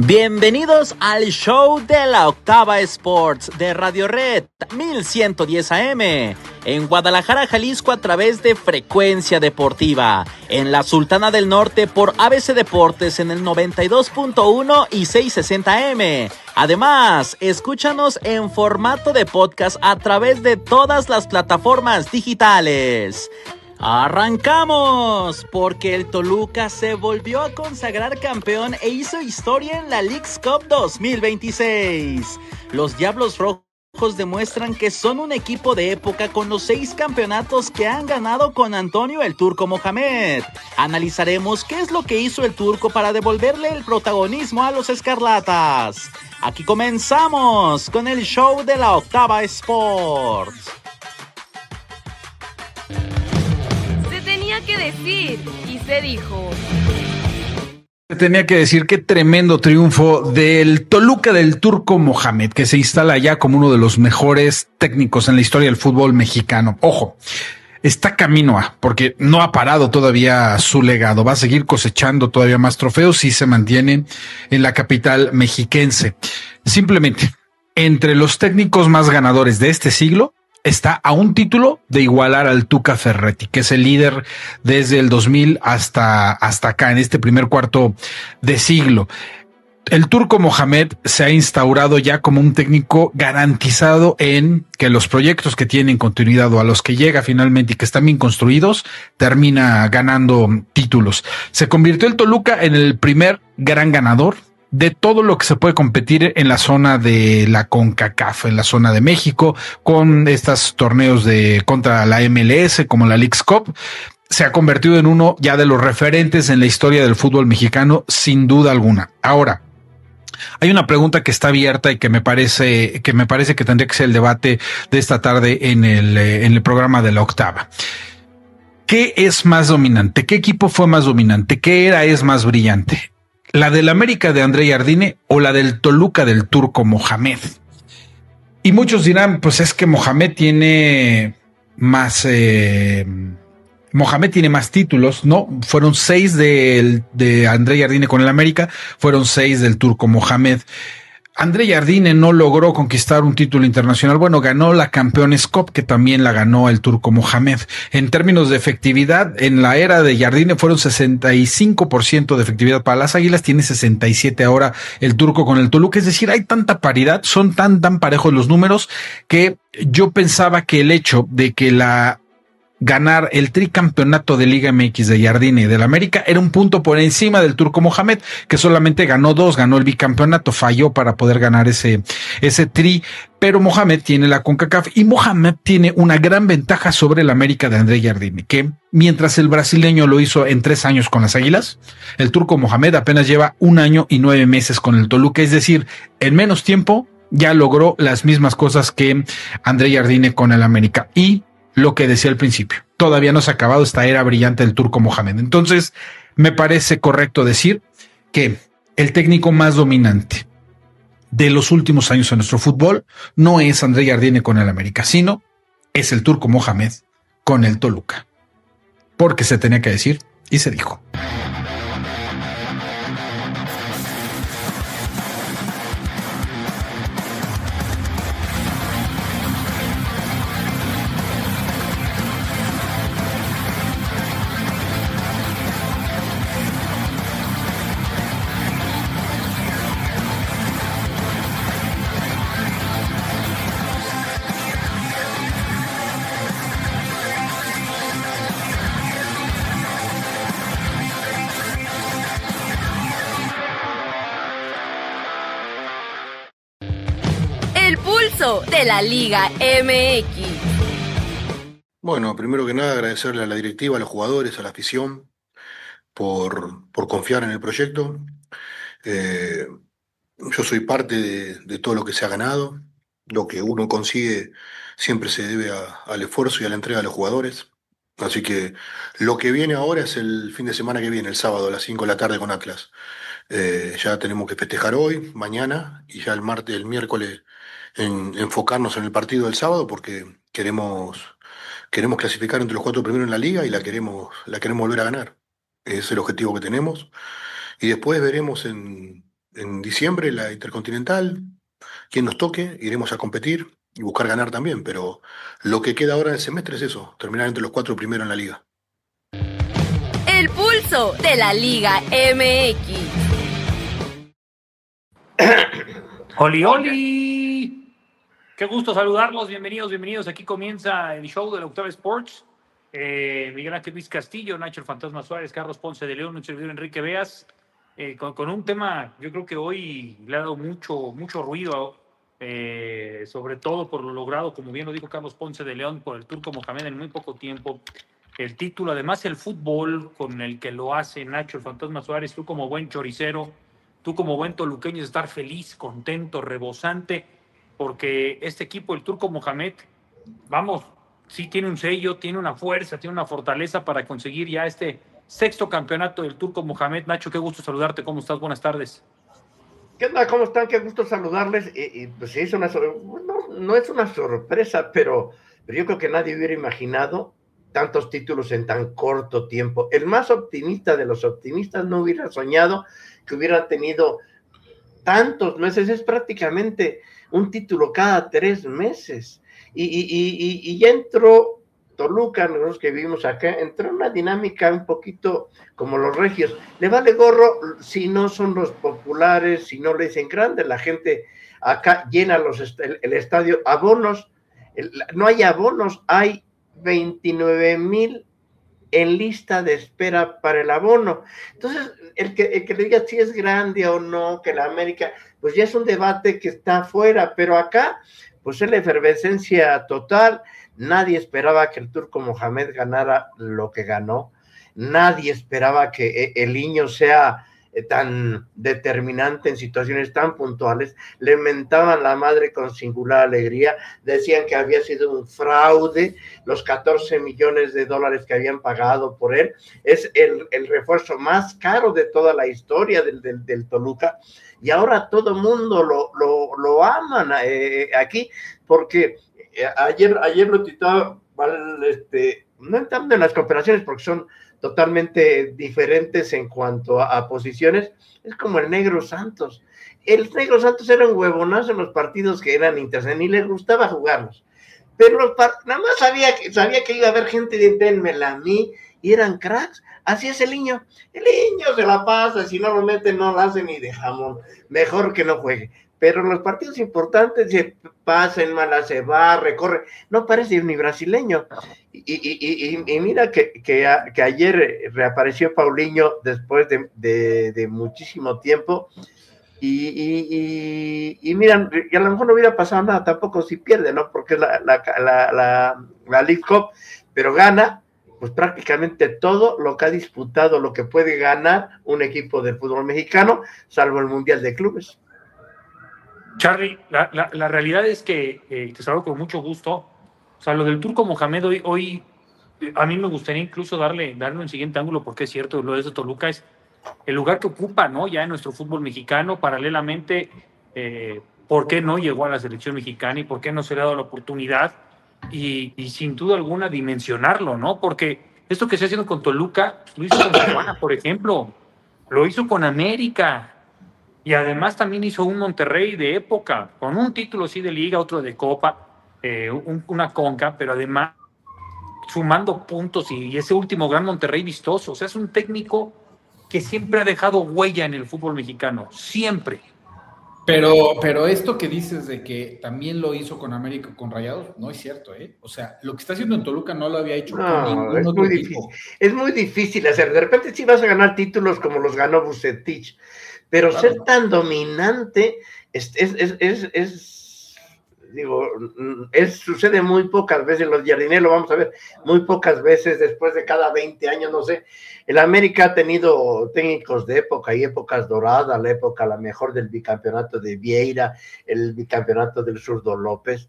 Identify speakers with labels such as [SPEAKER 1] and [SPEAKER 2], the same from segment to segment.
[SPEAKER 1] Bienvenidos al show de la Octava Sports de Radio Red 1110 AM en Guadalajara, Jalisco a través de Frecuencia Deportiva, en la Sultana del Norte por ABC Deportes en el 92.1 y 660 AM. Además, escúchanos en formato de podcast a través de todas las plataformas digitales. ¡Arrancamos! Porque el Toluca se volvió a consagrar campeón e hizo historia en la Leagues Cup 2026. Los Diablos Rojos demuestran que son un equipo de época con los 6 campeonatos que han ganado con Antonio el Turco Mohamed. Analizaremos qué es lo que hizo el Turco para devolverle el protagonismo a los Escarlatas. Aquí comenzamos con el show de la Octava Sports.
[SPEAKER 2] Que decir y se dijo.
[SPEAKER 3] Se tenía que decir qué tremendo triunfo del Toluca del Turco Mohamed, que se instala ya como uno de los mejores técnicos en la historia del fútbol mexicano. Ojo, está camino a, porque no ha parado todavía su legado, va a seguir cosechando todavía más trofeos y se mantiene en la capital mexiquense. Simplemente, entre los técnicos más ganadores de este siglo, está a un título de igualar al Tuca Ferretti, que es el líder desde el 2000 hasta acá, en este primer cuarto de siglo. El Turco Mohamed se ha instaurado ya como un técnico garantizado en que los proyectos que tienen continuidad o a los que llega finalmente y que están bien construidos, termina ganando títulos. Se convirtió el Toluca en el primer gran ganador de todo lo que se puede competir en la zona de la CONCACAF, en la zona de México, con estos torneos de contra la MLS como la Leagues Cup. Se ha convertido en uno ya de los referentes en la historia del fútbol mexicano, sin duda alguna. Ahora, hay una pregunta que está abierta y que me parece que tendría que ser el debate de esta tarde en el programa de la Octava. ¿Qué es más dominante? ¿Qué equipo fue más dominante? ¿Qué era es más brillante? ¿La del América de André Jardine o la del Toluca del Turco Mohamed? Y muchos dirán, pues es que Mohamed tiene más títulos, ¿no? Fueron 6 de André Jardine con el América, fueron 6 del Turco Mohamed. André Jardine no logró conquistar un título internacional. Bueno, ganó la Campeones Cup, que también la ganó el Turco Mohamed. En términos de efectividad, en la era de Jardine fueron 65% de efectividad para las Águilas, tiene 67 ahora el Turco con el Toluca. Es decir, hay tanta paridad, son tan parejos los números que yo pensaba que el hecho de que ganar el tricampeonato de Liga MX de Jardine y del América era un punto por encima del Turco Mohamed, que solamente ganó 2, ganó el bicampeonato, falló para poder ganar ese tri, pero Mohamed tiene la CONCACAF y Mohamed tiene una gran ventaja sobre el América de André Jardine, que mientras el brasileño lo hizo en 3 años con las Águilas, el Turco Mohamed apenas lleva 1 año y 9 meses con el Toluca, es decir, en menos tiempo ya logró las mismas cosas que André Jardine con el América. Y lo que decía al principio, todavía no se ha acabado esta era brillante del Turco Mohamed. Entonces, me parece correcto decir que el técnico más dominante de los últimos años en nuestro fútbol no es André Jardine con el América, sino es el Turco Mohamed con el Toluca. Porque se tenía que decir y se dijo.
[SPEAKER 2] De la Liga MX.
[SPEAKER 4] Bueno, primero que nada agradecerle a la directiva, a los jugadores, a la afición por confiar en el proyecto. Yo soy parte de todo lo que se ha ganado. Lo que uno consigue siempre se debe al esfuerzo y a la entrega de los jugadores. Así que lo que viene ahora es el fin de semana que viene, el sábado a las 5 de la tarde con Atlas. Ya tenemos que festejar hoy, mañana y ya el miércoles enfocarnos en el partido del sábado porque queremos clasificar entre los 4 primeros en la liga y la queremos volver a ganar. Es el objetivo que tenemos. Y después veremos en en diciembre la Intercontinental, quien nos toque, iremos a competir y buscar ganar también, pero lo que queda ahora en el semestre es eso, terminar entre los 4 primeros en la liga.
[SPEAKER 2] El pulso de la Liga MX.
[SPEAKER 5] ¡Oli, oli! Qué gusto saludarlos, bienvenidos. Aquí comienza el show de la Octava Sports. Miguel Ángel Luis Castillo, Nacho el Fantasma Suárez, Carlos Ponce de León, un servidor Enrique Beas, con un tema, yo creo que hoy le ha dado mucho ruido, sobre todo por lo logrado, como bien lo dijo Carlos Ponce de León, por el Turco Mohamed en muy poco tiempo. El título, además el fútbol con el que lo hace Nacho el Fantasma Suárez, tú como buen choricero, tú como buen toluqueño, estar feliz, contento, rebosante, porque este equipo, el Turco Mohamed, vamos, sí tiene un sello, tiene una fuerza, tiene una fortaleza para conseguir ya este sexto campeonato del Turco Mohamed. Nacho, qué gusto saludarte, ¿cómo estás? Buenas tardes.
[SPEAKER 6] ¿Qué onda? ¿Cómo están? Qué gusto saludarles. Pues sí, no es una sorpresa, pero yo creo que nadie hubiera imaginado tantos títulos en tan corto tiempo. El más optimista de los optimistas no hubiera soñado que hubieran tenido tantos meses. Es prácticamente un título cada 3 meses. Y ya entró Toluca, nosotros que vivimos acá, entró en una dinámica un poquito como los regios. Le vale gorro si no son los populares, si no le dicen grande. La gente acá llena el estadio. Abonos, no hay abonos, hay 29,000 en lista de espera para el abono. Entonces, el que le diga si es grande o no, que la América, pues ya es un debate que está afuera, pero acá, pues es la efervescencia total. Nadie esperaba que el Turco Mohamed ganara lo que ganó. Nadie esperaba que el niño sea tan determinante en situaciones tan puntuales. Le mentaban la madre con singular alegría, decían que había sido un fraude, los 14 millones de dólares que habían pagado por él, es el refuerzo más caro de toda la historia del Toluca, y ahora todo el mundo lo aman aquí, porque ayer lo titulaba, no entrando en las comparaciones porque son totalmente diferentes en cuanto a posiciones, es como el Negro Santos. El Negro Santos era un huevonazo en los partidos que eran interesantes, ni le gustaba jugarlos, pero nada más sabía que iba a haber gente de dénmela a mí, y eran cracks. Así es el niño se la pasa, si no lo mete no lo hace ni de jamón, mejor que no juegue. Pero en los partidos importantes se pasa en mala, se va, recorre, no parece ni brasileño. Y mira que ayer reapareció Paulinho después de muchísimo tiempo, y mira, y a lo mejor no hubiera pasado nada tampoco si pierde, ¿no? Porque es la League Cup, pero gana pues prácticamente todo lo que ha disputado, lo que puede ganar un equipo del fútbol mexicano, salvo el Mundial de Clubes.
[SPEAKER 5] Charly, la realidad es que te saludo con mucho gusto. O sea, lo del Turco Mohamed hoy a mí me gustaría incluso darle un siguiente ángulo, porque es cierto, lo de Toluca es el lugar que ocupa, ¿no? Ya en nuestro fútbol mexicano, paralelamente, ¿por qué no llegó a la selección mexicana y por qué no se le ha dado la oportunidad? Y sin duda alguna dimensionarlo, ¿no? Porque esto que se está haciendo con Toluca, lo hizo con Tijuana, por ejemplo, lo hizo con América, y además también hizo un Monterrey de época, con un título sí de liga, otro de copa, una conca, pero además sumando puntos, y ese último gran Monterrey vistoso. O sea, es un técnico que siempre ha dejado huella en el fútbol mexicano, siempre.
[SPEAKER 3] Pero esto que dices de que también lo hizo con América, con Rayados, no es cierto, ¿eh? O sea, lo que está haciendo en Toluca no lo había hecho con ningún otro equipo.
[SPEAKER 6] Es muy difícil hacer. De repente sí vas a ganar títulos como los ganó Vucetich, pero claro, ser tan dominante sucede muy pocas veces. Los Jardinés lo vamos a ver muy pocas veces, después de cada 20 años, no sé. El América ha tenido técnicos de época y épocas doradas, la mejor del bicampeonato de Vieira, el bicampeonato del Zurdo López,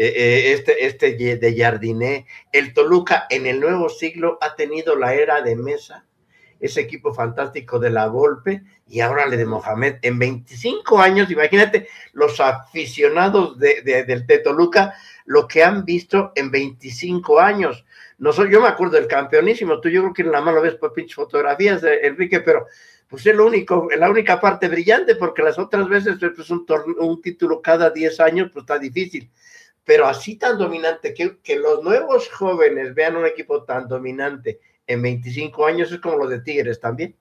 [SPEAKER 6] de Jardiné. El Toluca en el nuevo siglo ha tenido la era de Mesa, ese equipo fantástico de la Volpe, y ahora le de Mohamed. En 25 años, imagínate los aficionados de Toluca, lo que han visto en 25 años. Yo me acuerdo del campeonísimo, tú yo creo que nada más lo ves por pinches fotografías, Enrique, pero pues es la única parte brillante, porque las otras veces pues, un título cada 10 años, pues está difícil. Pero así tan dominante, que los nuevos jóvenes vean un equipo tan dominante en 25 años, es como los de Tigres también.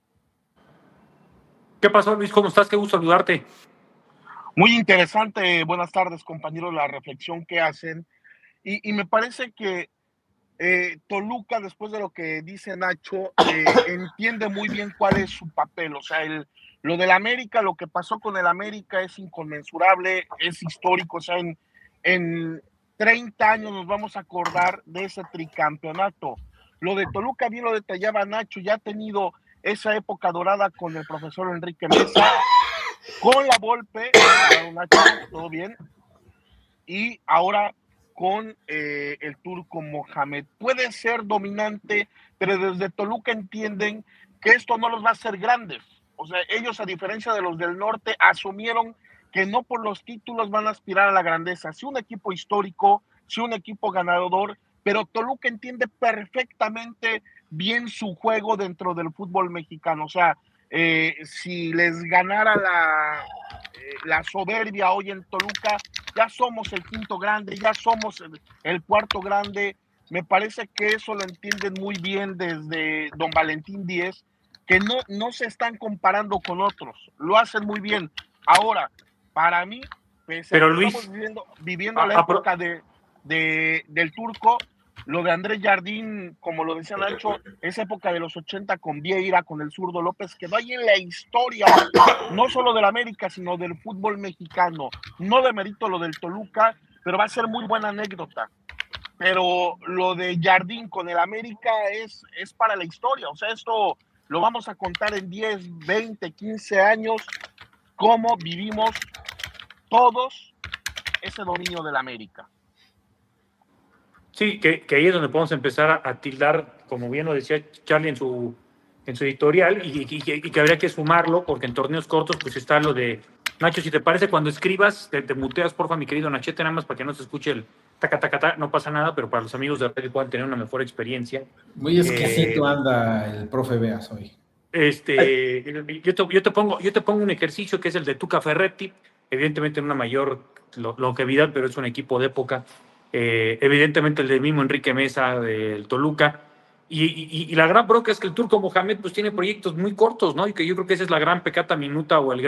[SPEAKER 5] ¿Qué pasó, Luis? ¿Cómo estás? Qué gusto saludarte.
[SPEAKER 7] Muy interesante, buenas tardes, compañeros, la reflexión que hacen. Y me parece que Toluca, después de lo que dice Nacho, entiende muy bien cuál es su papel. O sea, lo del América, lo que pasó con el América es inconmensurable, es histórico. O sea, en 30 años nos vamos a acordar de ese tricampeonato. Lo de Toluca, bien lo detallaba Nacho, ya ha tenido esa época dorada con el profesor Enrique Mesa, con la Volpe, Nacho, todo bien, y ahora con el Turco Mohamed. Puede ser dominante, pero desde Toluca entienden que esto no los va a hacer grandes. O sea, ellos, a diferencia de los del norte, asumieron que no por los títulos van a aspirar a la grandeza. Sí, un equipo histórico, sí, un equipo ganador, pero Toluca entiende perfectamente bien su juego dentro del fútbol mexicano. O sea, si les ganara la soberbia hoy en Toluca, ya somos el quinto grande, ya somos el cuarto grande. Me parece que eso lo entienden muy bien desde don Valentín Díez, que no se están comparando con otros, lo hacen muy bien. Ahora, para mí,
[SPEAKER 5] pero Luis,
[SPEAKER 7] estamos viviendo la época del Turco, lo de Andrés Jardín, como lo decía Nacho, esa época de los 80 con Vieira, con el zurdo López, quedó ahí en la historia, no solo del América, sino del fútbol mexicano. No demerito lo del Toluca, pero va a ser muy buena anécdota. Pero lo de Jardín con el América es para la historia. O sea, esto lo vamos a contar en 10, 20, 15 años, cómo vivimos todos ese dominio del América.
[SPEAKER 5] Sí, que ahí es donde podemos empezar a tildar, como bien lo decía Charlie en su editorial, y que habría que sumarlo, porque en torneos cortos pues está lo de... Nacho, si te parece, cuando escribas, te muteas, porfa, mi querido Nachete, nada más para que no se escuche el taca, no pasa nada, pero para los amigos de radio puedan tener una mejor experiencia.
[SPEAKER 3] Muy exquisito anda el profe Beas hoy.
[SPEAKER 5] Yo te pongo un ejercicio que es el de Tuca Ferretti, evidentemente en una mayor longevidad, pero es un equipo de época. Evidentemente el del mismo Enrique Mesa del Toluca, y la gran bronca es que el Turco Mohamed pues tiene proyectos muy cortos, ¿no? Y que yo creo que esa es la gran pecata minuta o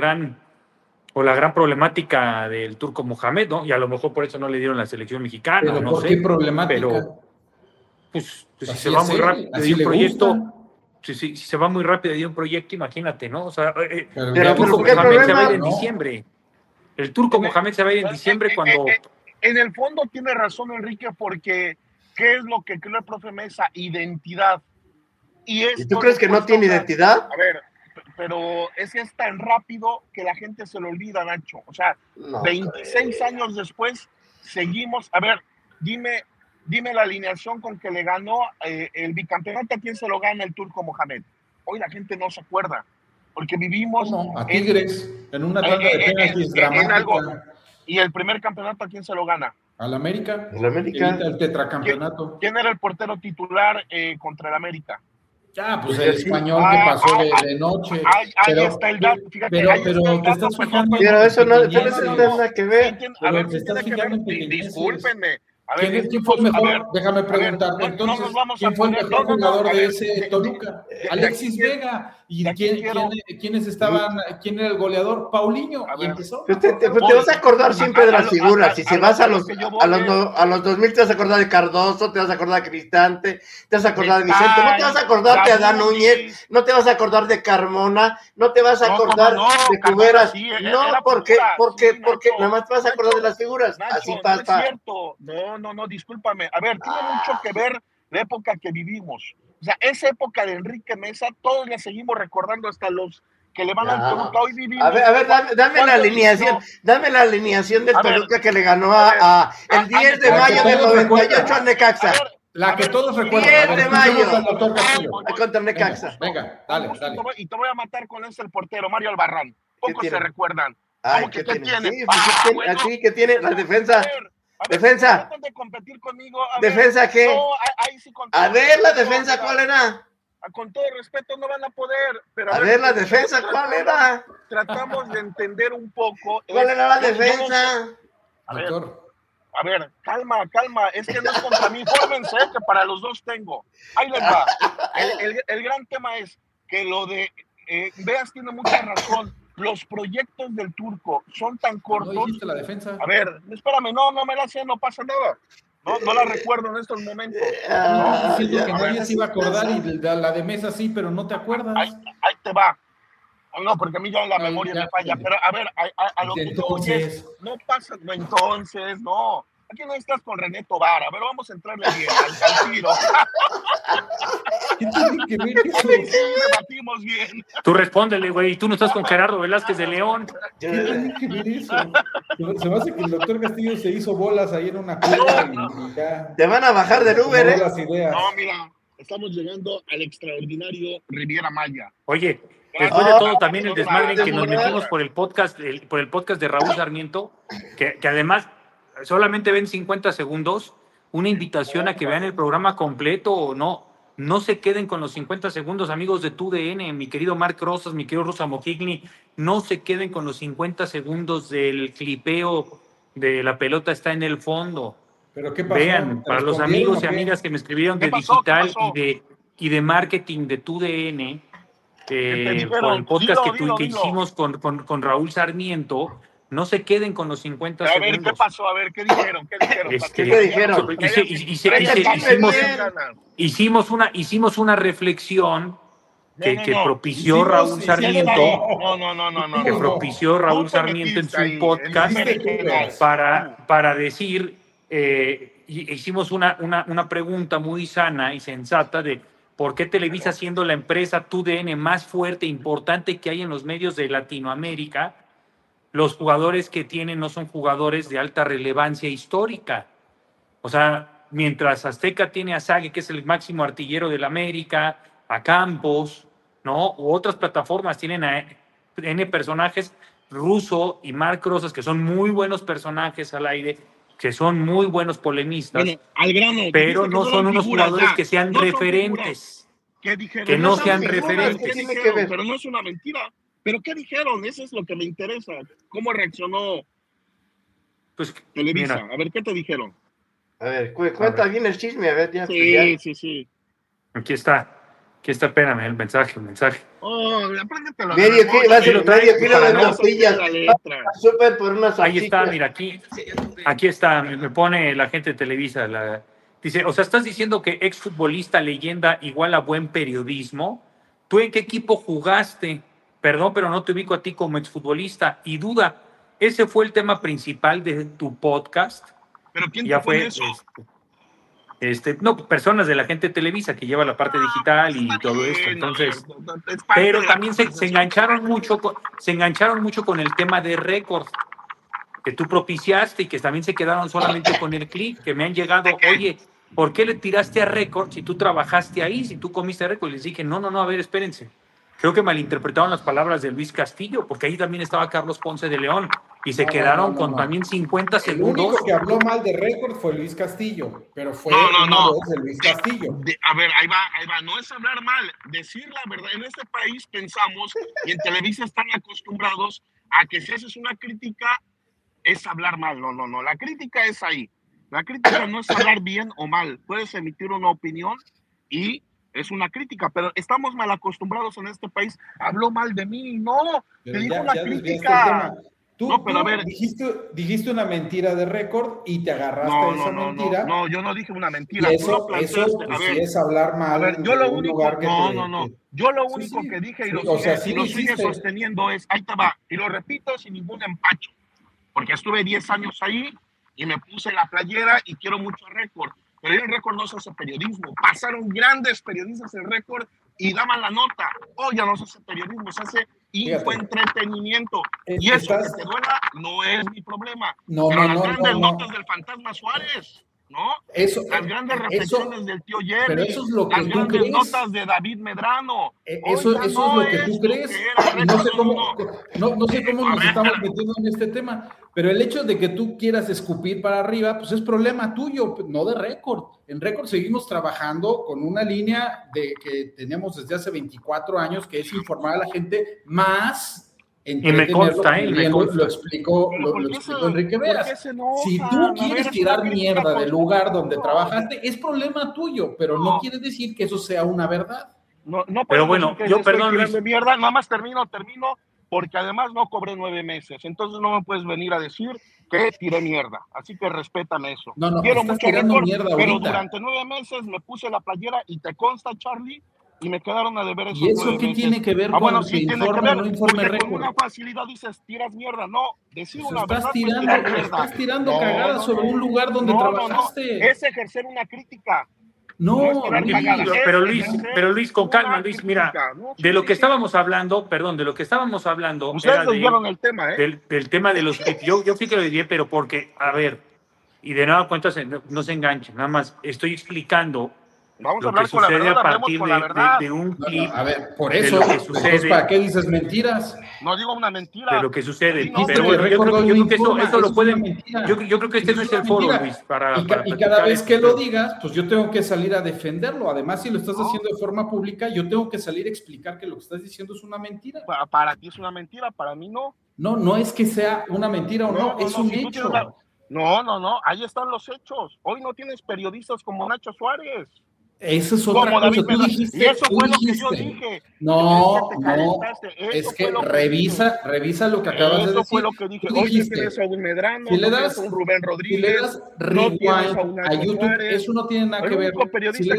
[SPEAKER 5] la gran problemática del Turco Mohamed, ¿no? Y a lo mejor por eso no le dieron la selección mexicana,
[SPEAKER 3] pero
[SPEAKER 5] no
[SPEAKER 3] ¿por
[SPEAKER 5] sé.
[SPEAKER 3] qué problemática?
[SPEAKER 5] Pero pues si se va muy rápido de un proyecto, si se va muy rápido de un proyecto, imagínate, ¿no? O sea, el Turco Mohamed se va a ir en diciembre. El Turco Mohamed se va a ir en diciembre cuando...
[SPEAKER 7] En el fondo tiene razón Enrique, porque ¿qué es lo que cree el profe Mesa? Identidad. ¿Y
[SPEAKER 6] tú crees que no tiene identidad?
[SPEAKER 7] A ver, pero es tan rápido que la gente se lo olvida, Nacho. O sea, 26 años después seguimos. A ver, dime la alineación con que le ganó el bicampeonato. ¿A quién se lo gana el Turco Mohamed? Hoy la gente no se acuerda, porque vivimos...
[SPEAKER 3] A Tigres, en una tanda de penaltis dramática.
[SPEAKER 7] ¿Y el primer campeonato a quién se lo gana?
[SPEAKER 3] Al América.
[SPEAKER 6] El América.
[SPEAKER 3] El tetracampeonato.
[SPEAKER 7] ¿Quién era el portero titular contra el América?
[SPEAKER 3] Ya, pues el español que pasó de noche.
[SPEAKER 7] Ahí está el dato. Fíjate,
[SPEAKER 3] pero te estás fijando.
[SPEAKER 6] Pero eso no tiene nada que ver.
[SPEAKER 7] A ver, te estás fijando en discúlpenme. A ver,
[SPEAKER 3] ¿Quién fue el mejor? Déjame preguntarte. Entonces, ¿quién fue el mejor jugador de ese Toluca? Alexis Vega. ¿Y quiénes estaban? ¿Quién era el goleador? Paulinho. Y empezó.
[SPEAKER 6] Te vas a acordar siempre de las figuras. Si vas a los 2000, te vas a acordar de Cardoso, te vas a acordar de Cristante, te vas a acordar de Vicente. No te vas a acordar de Adán Núñez, no te vas a acordar de Carmona, no te vas a acordar de Cuberas. No, porque nada más te vas a acordar de las figuras. Así pasa.
[SPEAKER 7] No es cierto. No, discúlpame. A ver, tiene mucho que ver la época que vivimos. O sea, esa época de Enrique Mesa, todos la seguimos recordando, hasta los que le van al Toluca. Hoy vivimos.
[SPEAKER 6] A ver, dame la alineación. Dame la alineación del Toluca que le ganó el 10 de mayo del 98 al Necaxa.
[SPEAKER 3] La que todos recuerdan.
[SPEAKER 6] 10 de mayo. Contra Necaxa.
[SPEAKER 3] Venga, dale.
[SPEAKER 7] Y te voy a matar con el portero, Mario Albarrán. Pocos se recuerdan.
[SPEAKER 6] ¿Qué tiene? Sí, ¿qué tiene? La defensa. Defensa.
[SPEAKER 7] De competir conmigo.
[SPEAKER 6] ¿Defensa qué? A ver, la defensa, ¿cuál era?
[SPEAKER 7] con todo respeto, no van a poder. Pero
[SPEAKER 6] a ver, la defensa, ¿cuál era?
[SPEAKER 7] Tratamos de entender un poco.
[SPEAKER 6] ¿Cuál era la defensa?
[SPEAKER 7] A ver, calma, es que no es contra mí, fórmense, que para los dos tengo. Ahí les va. El gran tema es que lo de, Veas tiene mucha razón, los proyectos del Turco son tan cortos.
[SPEAKER 8] ¿No dijiste la defensa?
[SPEAKER 7] A ver, espérame, no me la sé, no pasa nada. No la recuerdo en estos momentos.
[SPEAKER 8] Diciendo que nadie se iba a acordar y la de Mesa sí, pero no te acuerdas.
[SPEAKER 7] Ahí te va. No, porque a mí ya la memoria me falla. Pero a ver, a lo que tú oyes, no pasa. No, entonces, no. Aquí no estás con René Tobar. A ver, vamos a entrarle bien al tiro.
[SPEAKER 8] ¿Qué tiene que ver eso?
[SPEAKER 7] Debatimos bien.
[SPEAKER 5] Tú respóndele, güey. Tú no estás con Gerardo Velázquez de León.
[SPEAKER 8] ¿Qué tiene que ver eso? Se me hace que el doctor Castillo se hizo bolas ahí en una cueva y ya.
[SPEAKER 6] Te van a bajar del Uber, ¿eh?
[SPEAKER 8] Las ideas.
[SPEAKER 7] No, mira, estamos llegando al extraordinario Riviera Maya.
[SPEAKER 5] Oye, después de todo, también el desmadre que nos metimos por el podcast de Raúl Sarmiento, que además solamente ven 50 segundos, una invitación a que vean el programa completo o no se queden con los 50 segundos, amigos de TUDN, mi querido Marc Rosas, mi querido Rosa Mojigny, no se queden con los 50 segundos del clipeo de La Pelota Está en el Fondo.
[SPEAKER 8] ¿Pero qué pasó?
[SPEAKER 5] Vean, para los amigos y amigas que me escribieron de digital y de marketing de TUDN, con el podcast que hicimos con Raúl Sarmiento, no se queden con los 50 segundos.
[SPEAKER 7] A ver, ¿qué pasó? A ver, ¿qué dijeron?
[SPEAKER 6] ¿Qué dijeron?
[SPEAKER 5] Hicimos una reflexión que propició Raúl Sarmiento.
[SPEAKER 7] No.
[SPEAKER 5] Que propició Raúl Sarmiento en su podcast para decir, hicimos una pregunta muy sana y sensata de por qué Televisa, siendo la empresa TUDN más fuerte e importante que hay en los medios de Latinoamérica, los jugadores que tienen no son jugadores de alta relevancia histórica. O sea, mientras Azteca tiene a Sague, que es el máximo artillero del América, a Campos, ¿no? U otras plataformas tienen a N personajes, Russo y Marc Rosas, que son muy buenos personajes al aire, que son muy buenos polemistas,
[SPEAKER 7] bueno, al grano,
[SPEAKER 5] pero no son unos jugadores que sean referentes.
[SPEAKER 7] ¿Qué dijeron?
[SPEAKER 5] Que no sean referentes.
[SPEAKER 7] Pero no es una mentira. ¿Pero qué dijeron? Eso es lo que me interesa. ¿Cómo reaccionó
[SPEAKER 5] Pues,
[SPEAKER 7] Televisa?
[SPEAKER 5] mira,
[SPEAKER 7] A ver, ¿qué te dijeron?
[SPEAKER 6] A ver, cuenta bien el chisme, a ver, ya.
[SPEAKER 7] Sí.
[SPEAKER 5] aquí está, espérame, el mensaje.
[SPEAKER 7] Oh, apréndetelo.
[SPEAKER 6] Medio kilo de tortillas. Súper por unas
[SPEAKER 5] Ahí
[SPEAKER 6] salchichas.
[SPEAKER 5] está, mira, aquí está, me pone la gente de Televisa. Dice, o sea, ¿estás diciendo que exfutbolista leyenda igual a buen periodismo? ¿Tú en qué equipo jugaste? Perdón, pero no te ubico a ti como exfutbolista. Y duda, ¿ese fue el tema principal de tu podcast?
[SPEAKER 7] ¿Pero quién
[SPEAKER 5] Ya
[SPEAKER 7] te pone
[SPEAKER 5] fue
[SPEAKER 7] eso?
[SPEAKER 5] no, personas de la gente de Televisa que lleva la parte digital y todo esto. Entonces, pero también se engancharon mucho con el tema de récord que tú propiciaste y que también se quedaron solamente con el clip, que me han llegado, oye, ¿por qué le tiraste a récord si tú trabajaste ahí, si tú comiste récord? Y les dije, no, a ver, espérense. Creo que malinterpretaron las palabras de Luis Castillo, porque ahí también estaba Carlos Ponce de León, y se quedaron con también 50 segundos.
[SPEAKER 8] El único que habló mal de récord fue Luis Castillo, pero fue
[SPEAKER 7] no.
[SPEAKER 8] de Luis Castillo.
[SPEAKER 7] A ver, ahí va, no es hablar mal, decir la verdad. En este país pensamos, y en Televisa están acostumbrados a que si haces una crítica, es hablar mal. No, la crítica es ahí. La crítica no es hablar bien o mal, puedes emitir una opinión y es una crítica, pero estamos mal acostumbrados en este país. Habló mal de mí, no, te dijo una crítica.
[SPEAKER 8] Tú a ver, dijiste una mentira de récord y te agarraste a esa mentira.
[SPEAKER 7] No, yo no dije una mentira.
[SPEAKER 8] Y eso sí es hablar mal.
[SPEAKER 7] A ver, yo lo único, yo lo
[SPEAKER 8] Sí,
[SPEAKER 7] único que dije y
[SPEAKER 8] lo
[SPEAKER 7] sigue sosteniendo es, ahí te va, y lo repito sin ningún empacho, porque estuve 10 años ahí y me puse la playera y quiero mucho récord. Pero en el récord no se hace periodismo. Pasaron grandes periodistas en récord y daban la nota. Ya no se hace periodismo, se hace infoentretenimiento. Y eso que te duela no es mi problema. Pero las grandes notas del Fantasma Suárez. ¿no?
[SPEAKER 3] Eso,
[SPEAKER 7] Las grandes reflexiones del tío Jerry,
[SPEAKER 3] pero eso es lo que
[SPEAKER 7] las
[SPEAKER 3] tú
[SPEAKER 7] grandes
[SPEAKER 3] crees.
[SPEAKER 7] notas de David Medrano.
[SPEAKER 3] Eso es lo que tú crees. Y no sé cómo, no sé cómo nos estamos metiendo en este tema, pero el hecho de que tú quieras escupir para arriba, pues es problema tuyo, no de Récord. En Récord seguimos trabajando con una línea que tenemos desde hace 24 años, que es informar a la gente más.
[SPEAKER 5] Y me consta,
[SPEAKER 3] lo explicó Enrique Veras. Si tú quieres tirar mierda del lugar donde trabajaste, es problema tuyo, pero no quiere decir que eso sea una verdad.
[SPEAKER 7] No,
[SPEAKER 5] pero bueno, yo perdón, Luis.
[SPEAKER 7] Mierda, nada más termino, porque además no cobré 9 meses, entonces no me puedes venir a decir que tiré mierda, así que respétame eso.
[SPEAKER 3] No,
[SPEAKER 7] quiero
[SPEAKER 3] estás
[SPEAKER 7] mucho
[SPEAKER 3] tirando
[SPEAKER 7] récord,
[SPEAKER 3] mierda
[SPEAKER 7] pero
[SPEAKER 3] ahorita.
[SPEAKER 7] durante 9 meses me puse la playera y te consta, Charlie, y me quedaron a deber esos
[SPEAKER 3] ¿Y eso
[SPEAKER 7] 9
[SPEAKER 3] qué
[SPEAKER 7] meses.
[SPEAKER 3] tiene que ver con
[SPEAKER 7] bueno,
[SPEAKER 3] que
[SPEAKER 7] sí,
[SPEAKER 3] informe o no informe
[SPEAKER 7] Récord? Con
[SPEAKER 3] Récord?
[SPEAKER 7] una facilidad dices, tiras mierda, no, decir
[SPEAKER 3] Pues
[SPEAKER 7] una verdad,
[SPEAKER 3] estás tirando cagadas sobre un lugar donde trabajaste.
[SPEAKER 7] Es ejercer una crítica.
[SPEAKER 3] No,
[SPEAKER 5] pero Luis, con calma, Luis, mira, de lo que estábamos hablando,
[SPEAKER 7] ustedes desviaron el tema,
[SPEAKER 5] del tema de los, yo sí que lo diría, pero porque, a ver, y de nueva cuenta no se enganchen, nada más estoy explicando
[SPEAKER 7] Vamos
[SPEAKER 5] lo
[SPEAKER 7] a hablar
[SPEAKER 5] que
[SPEAKER 7] con la
[SPEAKER 5] sucede
[SPEAKER 7] verdad,
[SPEAKER 5] a partir de un clip.
[SPEAKER 3] A ver, por eso, entonces, ¿para qué dices mentiras?
[SPEAKER 7] No digo una mentira.
[SPEAKER 5] De lo que sucede.
[SPEAKER 3] No,
[SPEAKER 5] pero bueno, yo creo que eso lo pueden. Yo creo que este no es el foro, Luis,
[SPEAKER 3] y cada vez que lo digas, pues yo tengo que salir a defenderlo. Además, si lo estás haciendo de forma pública, yo tengo que salir a explicar que lo que estás diciendo es una mentira.
[SPEAKER 7] Para ti es una mentira, para mí no.
[SPEAKER 3] No es que sea una mentira o no, es un hecho.
[SPEAKER 7] No, ahí están los hechos. Hoy no tienes periodistas como Nacho Suárez.
[SPEAKER 3] Eso es otra cosa. Tú dijiste,
[SPEAKER 7] y eso fue lo que yo dije.
[SPEAKER 3] No. Es que revisa lo que acabas de decir.
[SPEAKER 7] Eso fue lo que dije. Hoy tienes a un Medrano,
[SPEAKER 3] si le das
[SPEAKER 7] a un Rubén Rodríguez,
[SPEAKER 3] si le das rewind a YouTube, Suárez, eso no tiene nada que ver. Si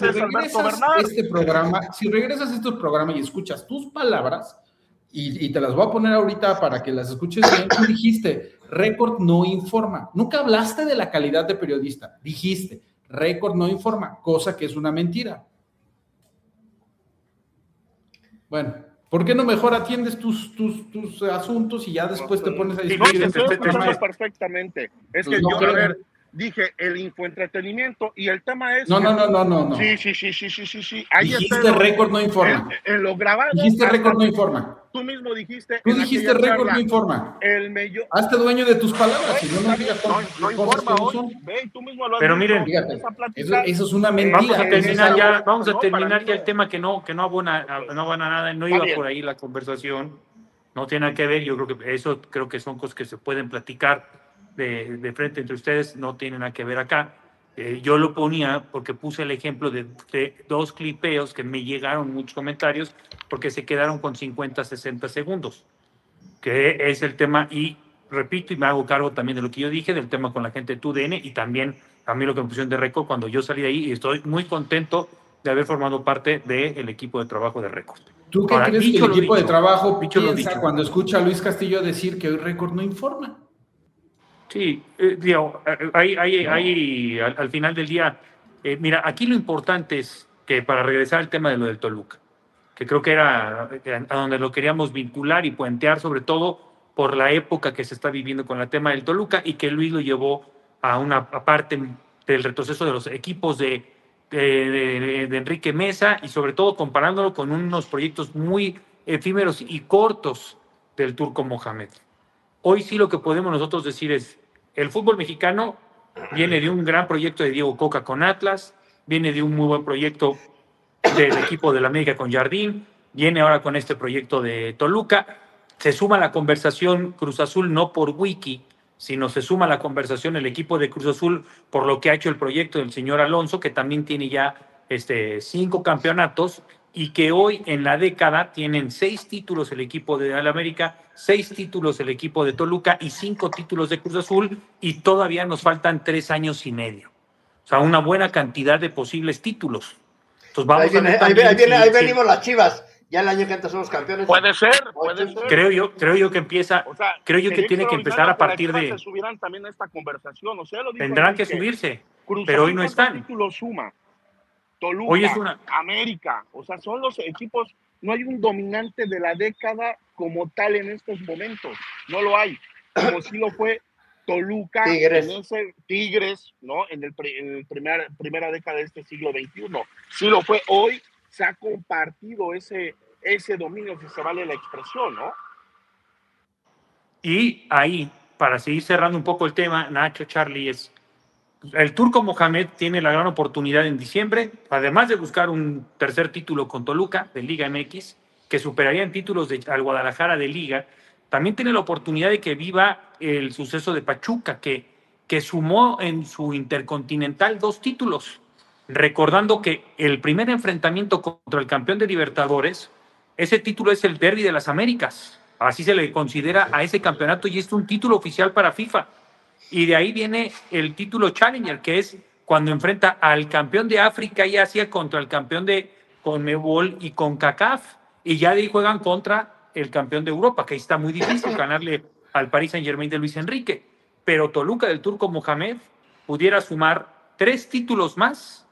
[SPEAKER 3] regresas a este programa y escuchas tus palabras, y te las voy a poner ahorita para que las escuches bien, tú dijiste, Récord no informa. Nunca hablaste de la calidad de periodista. Dijiste, Récord no informa, cosa que es una mentira. Bueno, ¿por qué no mejor atiendes tus asuntos y ya después te pones a discutir?
[SPEAKER 7] Te estoy escuchando perfectamente. Es que yo, a ver, dije el infoentretenimiento y el tema es...
[SPEAKER 3] No.
[SPEAKER 7] Sí. Ahí
[SPEAKER 3] dijiste Récord no informa.
[SPEAKER 7] En lo grabado...
[SPEAKER 3] Dijiste Récord no informa.
[SPEAKER 7] Tú mismo dijiste...
[SPEAKER 3] Tú dijiste Récord no informa. Hazte dueño de tus palabras. Si no digas
[SPEAKER 7] no informa hoy. Ve, tú mismo lo has
[SPEAKER 5] Pero miren,
[SPEAKER 3] eso es una mentira.
[SPEAKER 5] Vamos a terminar ya el tema que no abona nada. No iba por ahí la conversación. No tiene nada que ver. Yo creo que son cosas que se pueden platicar de frente entre ustedes, no tienen nada que ver acá. Yo lo ponía porque puse el ejemplo de 2 clipeos que me llegaron muchos comentarios porque se quedaron con 50, 60 segundos, que es el tema, y repito y me hago cargo también de lo que yo dije, del tema con la gente de TUDN y también a mí lo que me pusieron de Récord cuando yo salí de ahí, y estoy muy contento de haber formado parte del equipo de trabajo de Récord.
[SPEAKER 3] ¿Tú qué crees que el equipo de trabajo piensa cuando escucha a Luis Castillo decir que hoy Récord no informa?
[SPEAKER 5] Sí, al final del día, mira, aquí lo importante es que para regresar al tema de lo del Toluca, que creo que era a donde lo queríamos vincular y puentear, sobre todo por la época que se está viviendo con el tema del Toluca y que Luis lo llevó a una parte del retroceso de los equipos de Enrique Mesa y sobre todo comparándolo con unos proyectos muy efímeros y cortos del Turco Mohamed. Hoy sí lo que podemos nosotros decir es, el fútbol mexicano viene de un gran proyecto de Diego Coca con Atlas, viene de un muy buen proyecto del equipo de la América con Jardín, viene ahora con este proyecto de Toluca, se suma a la conversación Cruz Azul no por Wiki, sino se suma a la conversación el equipo de Cruz Azul por lo que ha hecho el proyecto del señor Alonso, que también tiene ya 5 campeonatos, y que hoy en la década tienen 6 títulos el equipo de la América, 6 títulos el equipo de Toluca y 5 títulos de Cruz Azul, y todavía nos faltan 3 años y medio. O sea, una buena cantidad de posibles títulos. Entonces vamos
[SPEAKER 6] ahí venimos las Chivas. Ya el año que antes somos campeones.
[SPEAKER 7] Puede ser.
[SPEAKER 5] Creo yo que empieza, creo yo que tiene que empezar a partir de...
[SPEAKER 7] Se subirán también a esta conversación,
[SPEAKER 5] tendrán que subirse, pero hoy no están.
[SPEAKER 7] Títulos suma. Toluca,
[SPEAKER 5] hoy es
[SPEAKER 7] América, o sea, son los equipos, no hay un dominante de la década como tal en estos momentos, no lo hay, como sí lo fue Toluca
[SPEAKER 6] Tigres.
[SPEAKER 7] en ese Tigres, ¿no? En el primera década de este siglo XXI. Sí lo fue. Hoy se ha compartido ese dominio, si se vale la expresión, ¿no?
[SPEAKER 5] Y ahí, para seguir cerrando un poco el tema, Nacho, Charlie, es el Turco Mohamed tiene la gran oportunidad en diciembre, además de buscar un tercer título con Toluca de Liga MX, que superaría en títulos al Guadalajara de Liga. También tiene la oportunidad de que viva el suceso de Pachuca, que sumó en su Intercontinental 2 títulos, recordando que el primer enfrentamiento contra el campeón de Libertadores, ese título es el Derbi de las Américas, así se le considera a ese campeonato y es un título oficial para FIFA. Y de ahí viene el título Challenger, que es cuando enfrenta al campeón de África y Asia contra el campeón de CONMEBOL y CONCACAF, y ya de ahí juegan contra el campeón de Europa, que ahí está muy difícil ganarle al Paris Saint-Germain de Luis Enrique. Pero Toluca del Turco Mohamed pudiera sumar 3 títulos más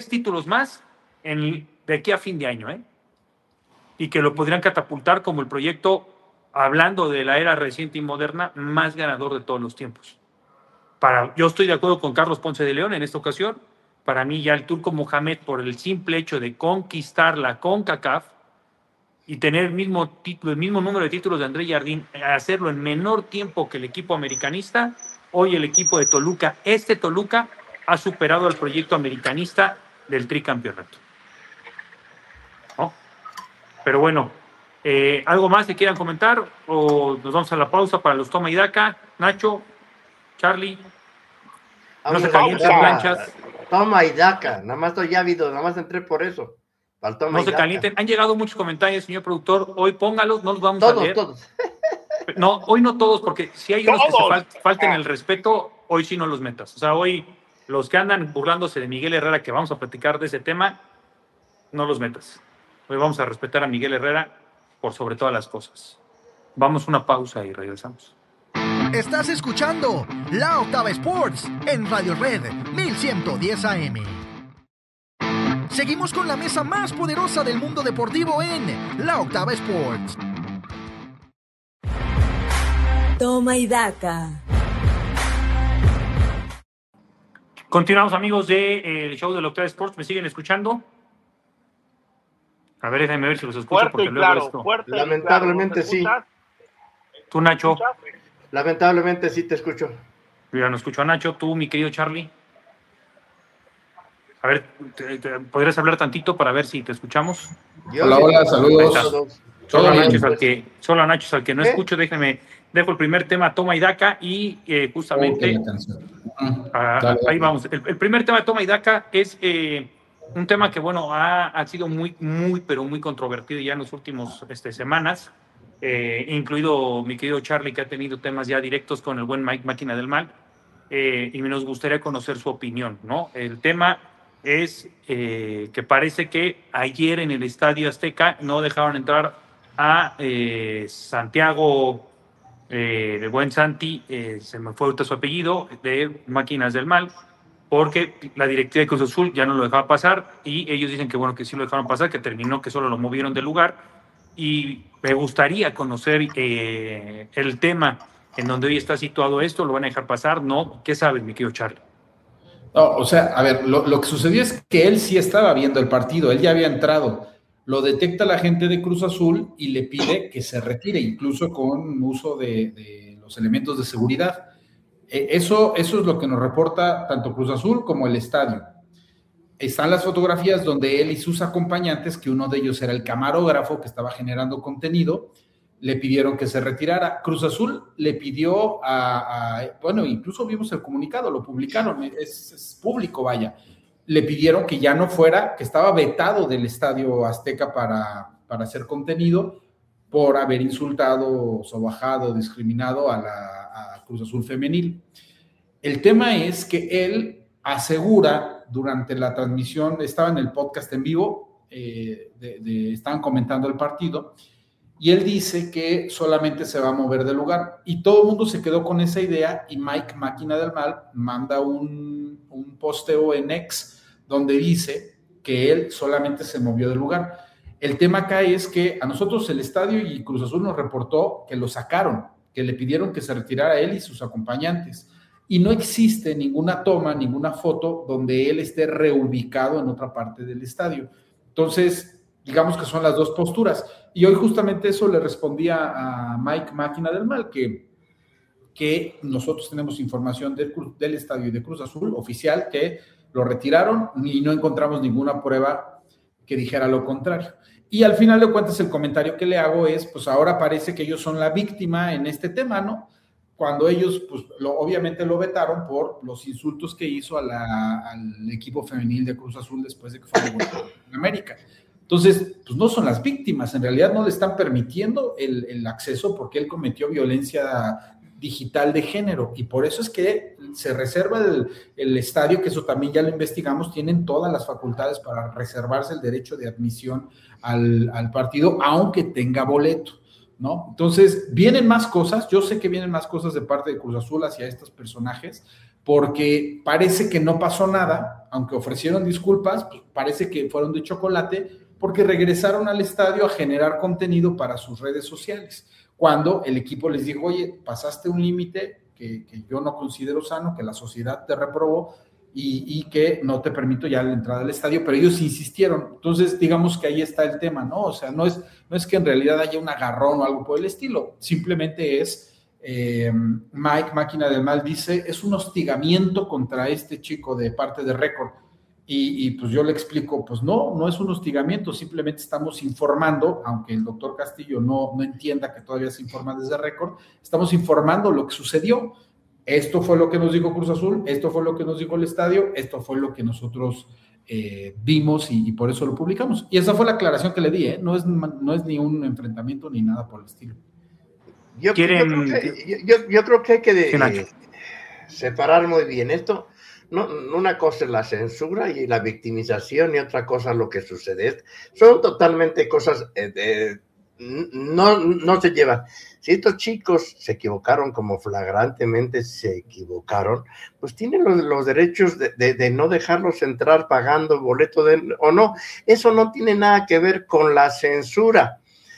[SPEAKER 5] de aquí a fin de año, y que lo podrían catapultar como el proyecto, hablando de la era reciente y moderna, más ganador de todos los tiempos. Yo estoy de acuerdo con Carlos Ponce de León en esta ocasión. Para mí ya el Turco Mohamed, por el simple hecho de conquistar la CONCACAF y tener el mismo número de títulos de André Jardín, hacerlo en menor tiempo que el equipo americanista, hoy el equipo de Toluca, Toluca, ha superado al proyecto americanista del tricampeonato, ¿no? Pero bueno, ¿algo más que quieran comentar o nos vamos a la pausa para los toma y daca? Nacho, Charlie, no se calienten planchas.
[SPEAKER 6] Toma y daca, nada más estoy ávido, nada más entré por eso.
[SPEAKER 5] No se calienten. Han llegado muchos comentarios, señor productor. Hoy póngalos, no los vamos a leer.
[SPEAKER 6] Todos.
[SPEAKER 5] No, hoy no todos, porque si hay unos que se falten el respeto, hoy sí no los metas. O sea, hoy los que andan burlándose de Miguel Herrera, que vamos a platicar de ese tema, no los metas. Hoy vamos a respetar a Miguel Herrera por sobre todas las cosas. Vamos a una pausa y regresamos.
[SPEAKER 9] Estás escuchando La Octava Sports en Radio Red 1110 AM. Seguimos con la mesa más poderosa del mundo deportivo en La Octava Sports.
[SPEAKER 2] Toma y daca.
[SPEAKER 5] Continuamos, amigos, del show de La Octava Sports. ¿Me siguen escuchando? A ver, déjenme ver si los escucho.
[SPEAKER 7] Fuerte
[SPEAKER 5] porque
[SPEAKER 7] y
[SPEAKER 5] luego
[SPEAKER 7] claro,
[SPEAKER 5] esto...
[SPEAKER 7] fuerte.
[SPEAKER 6] Lamentablemente sí.
[SPEAKER 5] Tú, Nacho.
[SPEAKER 6] Lamentablemente sí te escucho.
[SPEAKER 5] Yo ya no escucho a Nacho. Tú, mi querido Charlie. A ver, ¿podrías hablar tantito para ver si te escuchamos?
[SPEAKER 8] Hola, saludos.
[SPEAKER 5] Solo a Nacho es al que no escucho. Dejo el primer tema, toma y daca, y justamente ahí vamos. El primer tema de toma y daca es un tema que, bueno, ha sido muy, pero muy controvertido ya en las últimas semanas, incluido mi querido Charlie, que ha tenido temas ya directos con el buen Mike Máquina del Mal, y nos gustaría conocer su opinión, ¿no? El tema es que parece que ayer en el Estadio Azteca no dejaron entrar a Santiago, el buen Santi, se me fue ahorita su apellido, de Máquinas del Mal, porque la directiva de Cruz Azul ya no lo dejaba pasar, y ellos dicen que bueno, que sí lo dejaron pasar, que terminó, que solo lo movieron del lugar, y me gustaría conocer el tema en donde hoy está situado esto. ¿Lo van a dejar pasar? ¿No? ¿Qué sabes, mi querido Charlie?
[SPEAKER 3] No, o sea, a ver, lo que sucedió es que él sí estaba viendo el partido, él ya había entrado, lo detecta la gente de Cruz Azul y le pide que se retire, incluso con uso de los elementos de seguridad. Eso es lo que nos reporta tanto Cruz Azul como el estadio. Están las fotografías donde él y sus acompañantes, que uno de ellos era el camarógrafo que estaba generando contenido, le pidieron que se retirara. Cruz Azul le pidió bueno, incluso vimos el comunicado, lo publicaron, es público, vaya. Le pidieron que ya no fuera, que estaba vetado del Estadio Azteca para hacer contenido por haber insultado, sobajado, discriminado a Cruz Azul femenil. El tema es que él asegura durante la transmisión, estaba en el podcast en vivo, estaban comentando el partido, y él dice que solamente se va a mover del lugar, y todo el mundo se quedó con esa idea, y Mike Máquina del Mal manda un posteo en X donde dice que él solamente se movió del lugar. El tema acá es que a nosotros el estadio y Cruz Azul nos reportó que lo sacaron, que le pidieron que se retirara él y sus acompañantes. Y no existe ninguna toma, ninguna foto donde él esté reubicado en otra parte del estadio. Entonces, digamos que son las dos posturas. Y hoy justamente eso le respondía a Mike Máquina del Mal, que nosotros tenemos información del estadio y de Cruz Azul oficial que lo retiraron y no encontramos ninguna prueba que dijera lo contrario. Y al final de cuentas el comentario que le hago es, pues ahora parece que ellos son la víctima en este tema, ¿no? Cuando ellos, pues obviamente lo vetaron por los insultos que hizo al equipo femenil de Cruz Azul después de que fue en América. Entonces, pues no son las víctimas, en realidad no le están permitiendo el acceso porque él cometió violencia digital de género, y por eso es que se reserva el estadio, que eso también ya lo investigamos, tienen todas las facultades para reservarse el derecho de admisión al partido, aunque tenga boleto, ¿no? Entonces, vienen más cosas, yo sé que vienen más cosas de parte de Cruz Azul hacia estos personajes, porque parece que no pasó nada, aunque ofrecieron disculpas, pues parece que fueron de chocolate, porque regresaron al estadio a generar contenido para sus redes sociales, cuando el equipo les dijo, oye, pasaste un límite que yo no considero sano, que la sociedad te reprobó y que no te permito ya la entrada al estadio, pero ellos insistieron. Entonces, digamos que ahí está el tema, ¿no? O sea, no es que en realidad haya un agarrón o algo por el estilo, simplemente es, Mike Máquina del Mal dice, es un hostigamiento contra este chico de parte de Récord. Y pues yo le explico, pues no es un hostigamiento, simplemente estamos informando, aunque el doctor Castillo no entienda que todavía se informa desde Récord, estamos informando lo que sucedió. Esto fue lo que nos dijo Cruz Azul, esto fue lo que nos dijo el estadio, esto fue lo que nosotros vimos y por eso lo publicamos. Y esa fue la aclaración que le di, no es ni un enfrentamiento ni nada por el estilo.
[SPEAKER 6] Yo creo que hay que separar muy bien esto. No, una cosa es la censura y la victimización y otra cosa lo que sucede. Son totalmente cosas, no se llevan. Si estos chicos se equivocaron como flagrantemente se equivocaron, pues tienen los derechos de no dejarlos entrar pagando boleto o no. Eso no tiene nada que ver con la censura.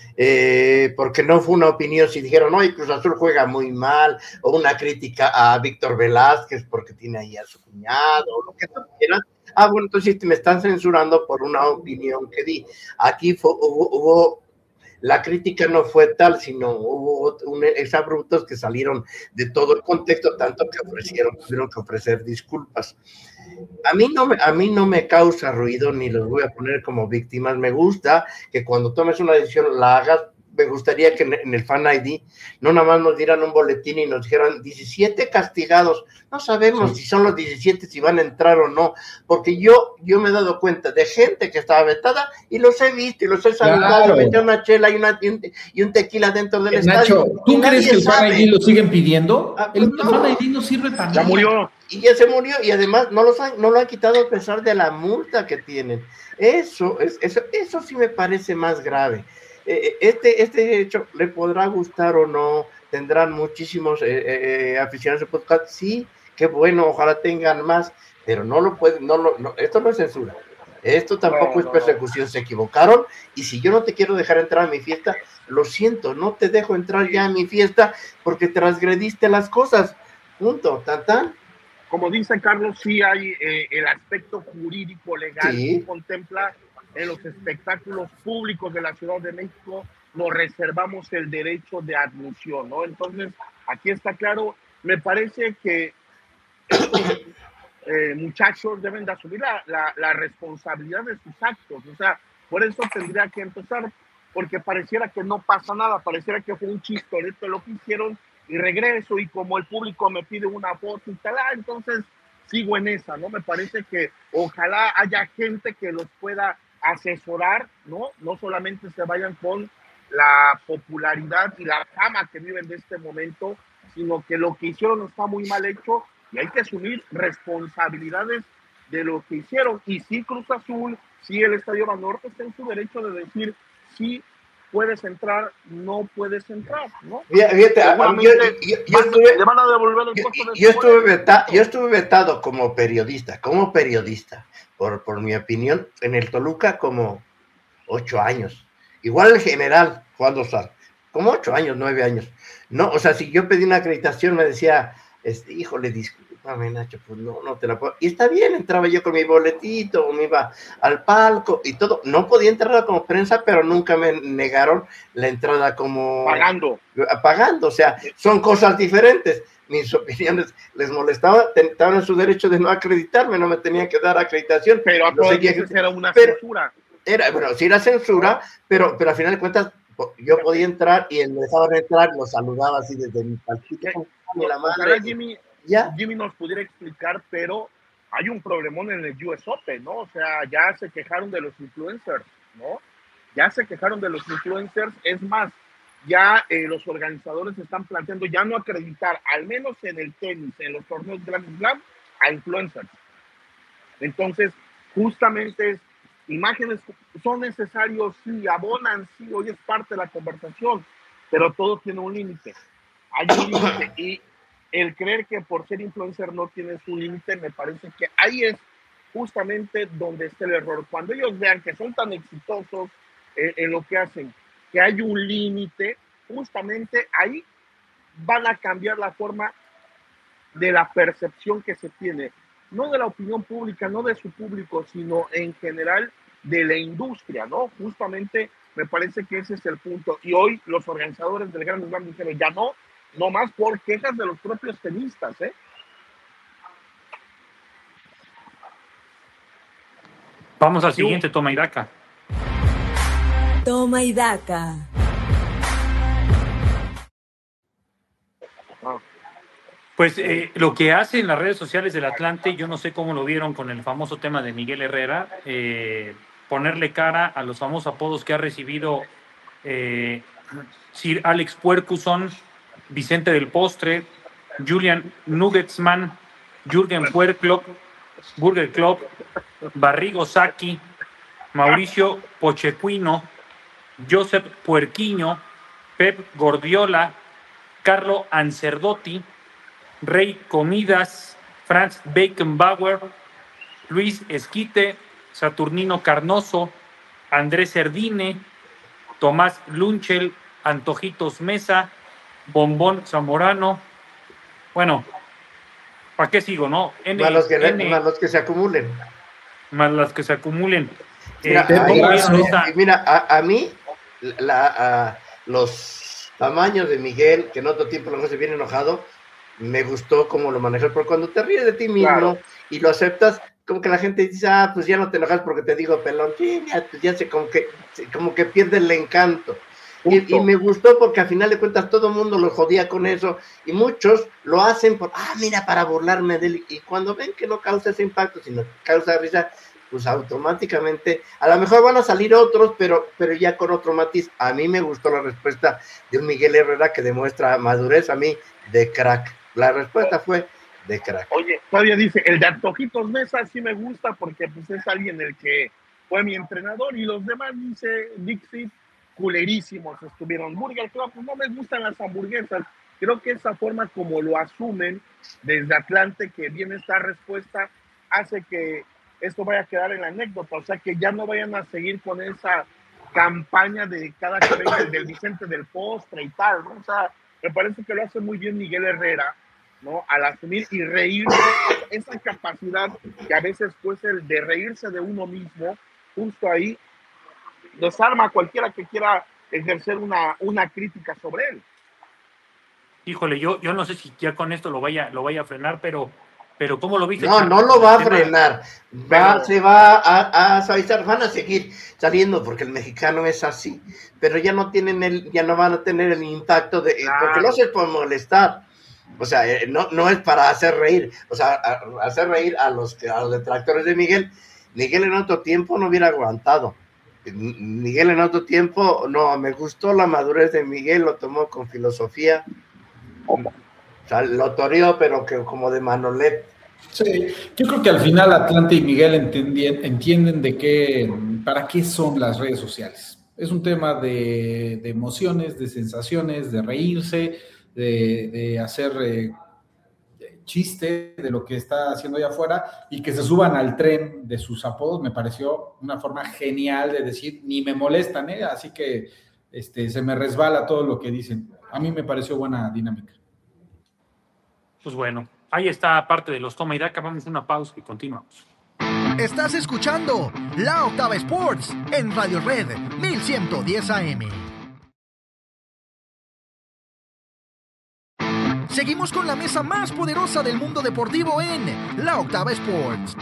[SPEAKER 6] Porque no fue una opinión, si dijeron, oye, Cruz Azul juega muy mal, o una crítica a Víctor Velázquez porque tiene ahí a su cuñado, o lo que tú quieras, bueno, entonces me están censurando por una opinión que di. Aquí hubo la crítica no fue tal, sino hubo exabruptos que salieron de todo el contexto, tanto que tuvieron que ofrecer disculpas. A mí no me causa ruido ni los voy a poner como víctimas. Me gusta que cuando tomes una decisión la hagas. Me gustaría que en el Fan ID no nada más nos dieran un boletín y nos dijeran 17 castigados. No sabemos si son los 17, si van a entrar o no, porque yo me he dado cuenta de gente que estaba vetada y los he visto y los he saludado, metí una chela y un tequila dentro del estadio.
[SPEAKER 3] ¿Tú crees que el Fan ID lo siguen pidiendo? El Fan ID no sirve para nada.
[SPEAKER 7] Ya murió.
[SPEAKER 6] Y ya se murió y además no lo han quitado a pesar de la multa que tienen. Eso sí me parece más grave. Este hecho le podrá gustar o no, tendrán muchísimos aficionados de podcast, sí, qué bueno, ojalá tengan más, pero no lo pueden, esto no es censura, esto tampoco es persecución, se equivocaron, y si yo no te quiero dejar entrar a mi fiesta, lo siento, no te dejo entrar ya a mi fiesta porque transgrediste las cosas, punto, tan.
[SPEAKER 7] Como dice Carlos, sí hay el aspecto jurídico legal que contempla en los espectáculos públicos de la Ciudad de México, nos reservamos el derecho de admisión, ¿no? Entonces, aquí está claro, me parece que estos muchachos deben de asumir la responsabilidad de sus actos, o sea, por eso tendría que empezar, porque pareciera que no pasa nada, pareciera que fue un chistorete lo que hicieron, y regreso, y como el público me pide una foto y tal, entonces sigo en esa, ¿no? Me parece que ojalá haya gente que los pueda asesorar, ¿no? No solamente se vayan con la popularidad y la fama que viven de este momento, sino que lo que hicieron está muy mal hecho y hay que asumir responsabilidades de lo que hicieron. Y sí, Cruz Azul, sí, el Estadio Banorte está en su derecho de decir sí puedes entrar, no puedes entrar, ¿no?
[SPEAKER 6] Fíjate,
[SPEAKER 7] le van a devolver el costo de
[SPEAKER 6] yo estuve vetado como periodista, por mi opinión, en el Toluca como 8 años. Igual el general Juan Dosal, como 8 años, 9 años. No, o sea, si yo pedí una acreditación, me decía, híjole, discúlpame, Nacho, pues no te la puedo. Y está bien, entraba yo con mi boletito, o me iba al palco y todo. No podía entrar como prensa, pero nunca me negaron la entrada como... Pagando, o sea, son cosas diferentes. Mis opiniones les molestaba, estaban en su derecho de no acreditarme, no me tenían que dar acreditación.
[SPEAKER 7] Pero a todos era una censura.
[SPEAKER 6] Bueno, sí era censura, pero al final de cuentas yo podía entrar y me dejaban entrar, lo saludaba así desde mi palquito.
[SPEAKER 7] Ojalá Jimmy nos pudiera explicar, pero hay un problemón en el US Open, ¿no? O sea, ya se quejaron de los influencers, ¿no? Es más, ya los organizadores están planteando ya no acreditar, al menos en el tenis, en los torneos Grand Slam, a influencers. Entonces, justamente imágenes son necesarios, sí, abonan, sí, hoy es parte de la conversación, pero todo tiene un límite. Hay un límite y el creer que por ser influencer no tienes un límite, me parece que ahí es justamente donde está el error. Cuando ellos vean que son tan exitosos en lo que hacen, que hay un límite, justamente ahí van a cambiar la forma de la percepción que se tiene, no de la opinión pública, no de su público, sino en general de la industria, ¿no? Justamente me parece que ese es el punto. Y hoy los organizadores del Grand Slam dijeron, ya no más por quejas de los propios tenistas, ¿eh?
[SPEAKER 5] Vamos al siguiente, toma y daca.
[SPEAKER 2] Toma y daca.
[SPEAKER 5] Pues lo que hace en las redes sociales del Atlante, yo no sé cómo lo vieron con el famoso tema de Miguel Herrera, ponerle cara a los famosos apodos que ha recibido Sir Alex Ferguson, Vicente del Postre, Julian Nuggetman, Jürgen Burger Club, Barrigo Saki, Mauricio Pochequino, Josep Puerquiño, Pep Gordiola, Carlo Ancerdotti, Rey Comidas, Franz Beckenbauer, Luis Esquite, Saturnino Carnoso, Andrés Cerdine, Tomás Lunchel, Antojitos Mesa, Bombón Zamorano. Bueno, ¿para qué sigo, no?
[SPEAKER 6] Más los que se acumulen.
[SPEAKER 5] Más las que se acumulen.
[SPEAKER 6] Mira, a mí los tamaños de Miguel, que en otro tiempo lo se viene enojado, me gustó cómo lo manejó, porque cuando te ríes de ti mismo y lo aceptas, como que la gente dice, pues ya no te enojas porque te digo pelón, sí, ya como que pierde el encanto. Y me gustó porque al final de cuentas todo el mundo lo jodía con eso, y muchos lo hacen para burlarme de él, y cuando ven que no causa ese impacto, sino causa risa, pues automáticamente, a lo mejor van a salir otros, pero ya con otro matiz. A mí me gustó la respuesta de un Miguel Herrera que demuestra madurez, a mí, de crack. La respuesta fue de crack.
[SPEAKER 7] Oye, todavía dice, el de Antojitos Mesa sí me gusta porque pues es alguien el que fue mi entrenador, y los demás, dice Dixie, culerísimos estuvieron. Burger Club, pues no me gustan las hamburguesas. Creo que esa forma como lo asumen desde Atlante, que viene esta respuesta, hace que esto vaya a quedar en la anécdota, o sea, que ya no vayan a seguir con esa campaña de cada que venga el del Vicente del Postre y tal, ¿no? O sea, me parece que lo hace muy bien Miguel Herrera, ¿no? Al asumir y reírse, esa capacidad que a veces pues el de reírse de uno mismo, justo ahí, desarma a cualquiera que quiera ejercer una crítica sobre él.
[SPEAKER 5] Híjole, yo no sé si ya con esto lo vaya a frenar, pero ¿cómo lo viste?
[SPEAKER 6] No lo va a frenar. Se va a suavizar, van a seguir saliendo porque el mexicano es así, pero ya no van a tener el impacto porque lo hace por molestar. O sea, no es para hacer reír, o sea, hacer reír a los detractores de Miguel. Miguel en otro tiempo no hubiera aguantado. Miguel en otro tiempo, no, me gustó la madurez de Miguel, lo tomó con filosofía. O sea, lo toreó, pero que como de Manolet.
[SPEAKER 8] Sí, yo creo que al final Atlante y Miguel entienden para qué son las redes sociales. Es un tema de emociones, de sensaciones, de reírse, de hacer chiste de lo que está haciendo allá afuera, y que se suban al tren de sus apodos. Me pareció una forma genial de decir, ni me molestan, así que se me resbala todo lo que dicen. A mí me pareció buena dinámica.
[SPEAKER 5] Pues bueno, ahí está parte de los Toma y Daca. Vamos a una pausa y continuamos.
[SPEAKER 9] Estás escuchando La Octava Sports en Radio Red 1110 AM. Seguimos con la mesa más poderosa del mundo deportivo en La Octava Sports.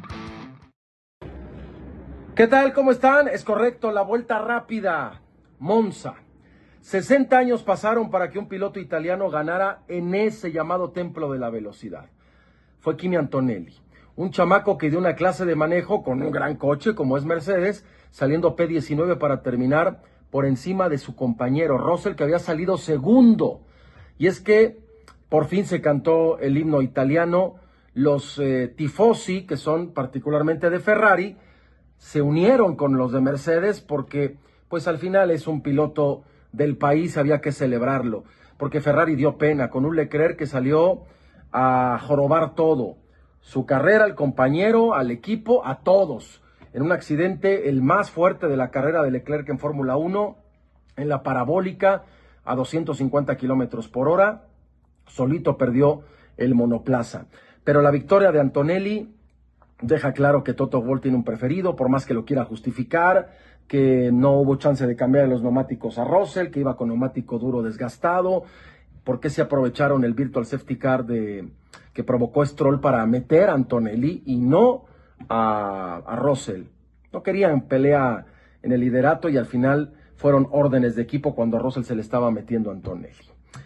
[SPEAKER 10] ¿Qué tal? ¿Cómo están? Es correcto, la vuelta rápida. Monza. 60 años pasaron para que un piloto italiano ganara en ese llamado templo de la velocidad. Fue Kimi Antonelli, un chamaco que dio una clase de manejo con un gran coche como es Mercedes, saliendo P19 para terminar por encima de su compañero Russell, que había salido segundo. Y es que por fin se cantó el himno italiano. Los tifosi, que son particularmente de Ferrari, se unieron con los de Mercedes porque pues al final es un piloto del país, había que celebrarlo, porque Ferrari dio pena con un Leclerc que salió a jorobar todo, su carrera, al compañero, al equipo, a todos, en un accidente el más fuerte de la carrera de Leclerc en Fórmula 1, en la parabólica, a 250 kilómetros por hora, solito perdió el monoplaza. Pero la victoria de Antonelli deja claro que Toto Wolff tiene un preferido, por más que lo quiera justificar, que no hubo chance de cambiar los neumáticos a Russell, que iba con neumático duro desgastado. ¿Por qué se aprovecharon el Virtual Safety Car que provocó Stroll para meter a Antonelli y no a Russell? No querían pelea en el liderato y al final fueron órdenes de equipo cuando a Russell se le estaba metiendo a Antonelli.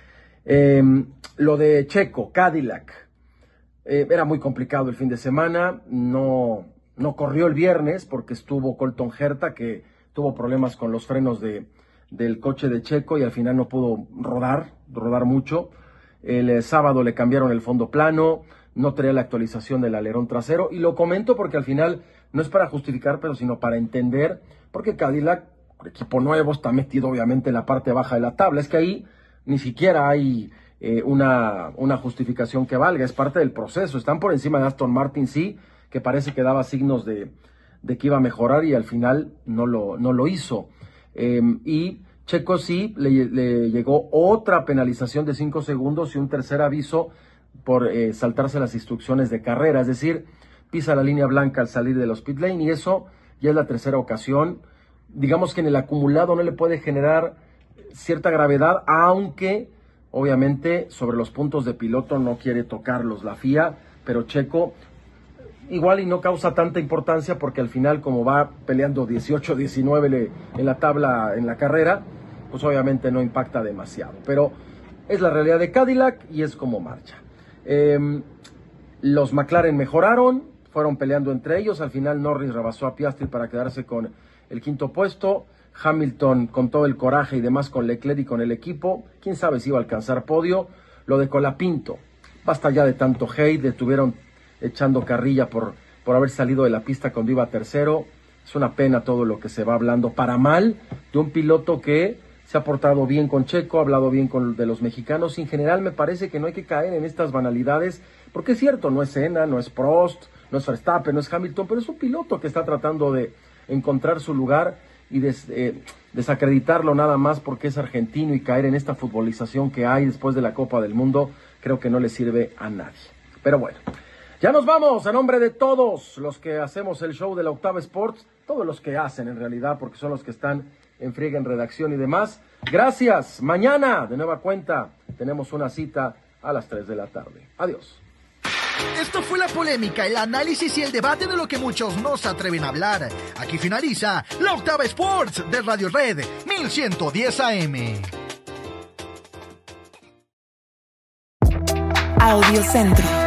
[SPEAKER 10] Lo de Checo, Cadillac, era muy complicado el fin de semana, no corrió el viernes porque estuvo Colton Herta, que tuvo problemas con los frenos del coche de Checo y al final no pudo rodar mucho. El sábado le cambiaron el fondo plano, no traía la actualización del alerón trasero, y lo comento porque al final no es para justificar, pero sino para entender, porque Cadillac, equipo nuevo, está metido obviamente en la parte baja de la tabla. Es que ahí ni siquiera hay una justificación que valga, es parte del proceso. Están por encima de Aston Martin, sí, que parece que daba signos de que iba a mejorar y al final no lo hizo. Y Checo sí le llegó otra penalización de 5 segundos y un tercer aviso por saltarse las instrucciones de carrera, es decir, pisa la línea blanca al salir de los pit lane, y eso ya es la tercera ocasión. Digamos que en el acumulado no le puede generar cierta gravedad, aunque obviamente sobre los puntos de piloto no quiere tocarlos la FIA, pero Checo igual y no causa tanta importancia porque al final, como va peleando 18-19 en la tabla, en la carrera, pues obviamente no impacta demasiado. Pero es la realidad de Cadillac y es como marcha. Los McLaren mejoraron, fueron peleando entre ellos. Al final Norris rebasó a Piastri para quedarse con el quinto puesto. Hamilton con todo el coraje y demás con Leclerc y con el equipo. Quién sabe si iba a alcanzar podio. Lo de Colapinto, basta ya de tanto hate, le estuvieron echando carrilla por haber salido de la pista cuando iba tercero. Es una pena todo lo que se va hablando para mal de un piloto que se ha portado bien con Checo, ha hablado bien de los mexicanos. Y en general me parece que no hay que caer en estas banalidades, porque es cierto, no es Senna, no es Prost, no es Verstappen, no es Hamilton, pero es un piloto que está tratando de encontrar su lugar y desacreditarlo nada más porque es argentino, y caer en esta futbolización que hay después de la Copa del Mundo creo que no le sirve a nadie. Pero bueno, ya nos vamos. A nombre de todos los que hacemos el show de la Octava Sports, todos los que hacen en realidad, porque son los que están en friega, en redacción y demás, gracias. Mañana, de nueva cuenta, tenemos una cita a las 3 de la tarde. Adiós.
[SPEAKER 9] Esto fue la polémica, el análisis y el debate de lo que muchos no se atreven a hablar. Aquí finaliza la Octava Sports de Radio Red 1110 AM.
[SPEAKER 2] Audio Centro.